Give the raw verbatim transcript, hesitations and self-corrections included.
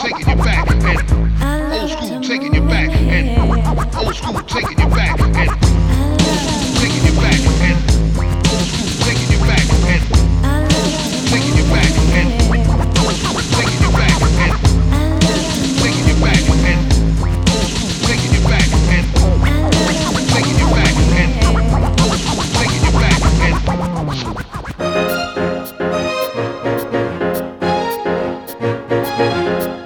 taking you back, and old school taking you back, and old school taking you back, and old school taking you back, and old school taking you back, and old school taking you back, and old school taking you back, and old school taking you back, and old school taking you back, and old school taking you back, and old school taking you back, and